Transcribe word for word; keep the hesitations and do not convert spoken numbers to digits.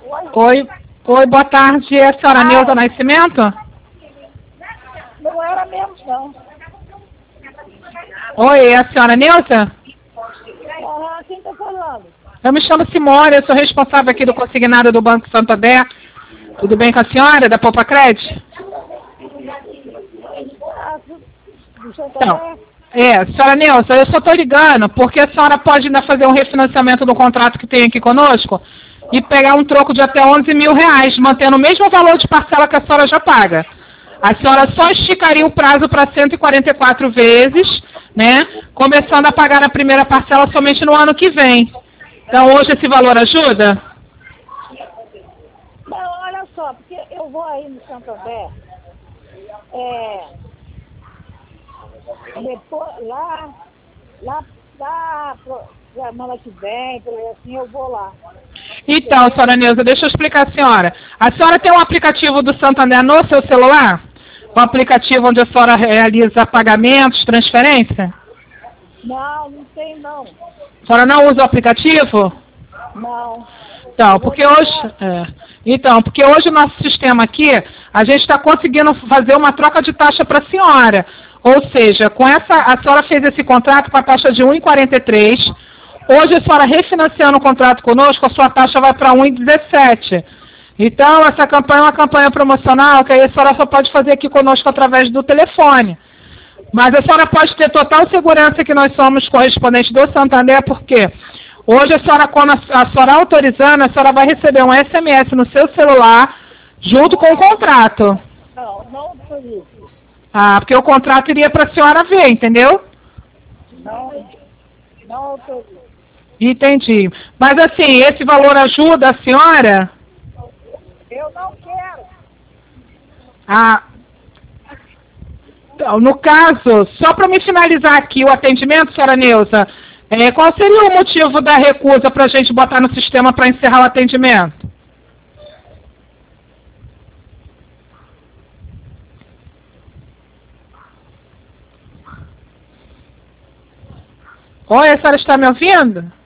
Oi? Oi, oi, boa tarde. É a senhora Ah, Neuza Nascimento? não era mesmo, não. Oi, é a senhora Neuza? Ah, quem tá falando? Eu me chamo Simone, eu sou responsável aqui do consignado do Banco Santander. Tudo bem com a senhora, da Poupa Crédito? Ah, do Então, Santander? é, senhora Neuza, eu só estou ligando porque a senhora pode ainda fazer um refinanciamento do contrato que tem aqui conosco e pegar um troco de até onze mil reais, mantendo o mesmo valor de parcela que a senhora já paga. A senhora só esticaria o prazo para cento e quarenta e quatro vezes, né? Começando a pagar a primeira parcela somente no ano que vem. Então, hoje esse valor ajuda? Não, olha só, porque eu vou aí no Santander, é, depois, lá, lá, lá, pro- semana que vem, por aí assim, eu vou lá, Então, entendeu? senhora Neuza, deixa eu explicar a senhora. A senhora tem um aplicativo do Santander no seu celular? Um aplicativo onde a senhora realiza pagamentos, transferência? Não, não tem não. A senhora não usa o aplicativo? Não. Então, Eu vou porque no hoje, posto. é, então, porque hoje o nosso sistema aqui, a gente está conseguindo fazer uma troca de taxa para a senhora. Ou seja, com essa, a senhora fez esse contrato com a taxa de um vírgula quarenta e três. Hoje a senhora refinanciando o contrato conosco, a sua taxa vai para um vírgula dezessete. Então, essa campanha é uma campanha promocional que aí a senhora só pode fazer aqui conosco através do telefone. Mas a senhora pode ter total segurança que nós somos correspondentes do Santander, porque hoje a senhora, quando a, a senhora autorizando, a senhora vai receber um S M S no seu celular, junto com o contrato. Não, não autorizo. Ah, porque o contrato iria para a senhora ver, entendeu? Não, não autorizo. Entendi. Mas assim, esse valor ajuda a senhora? Eu não quero. Ah, então, no caso, só para me finalizar aqui o atendimento, senhora Neuza, é, qual seria o motivo da recusa para a gente botar no sistema para encerrar o atendimento? Oi, a senhora está me ouvindo?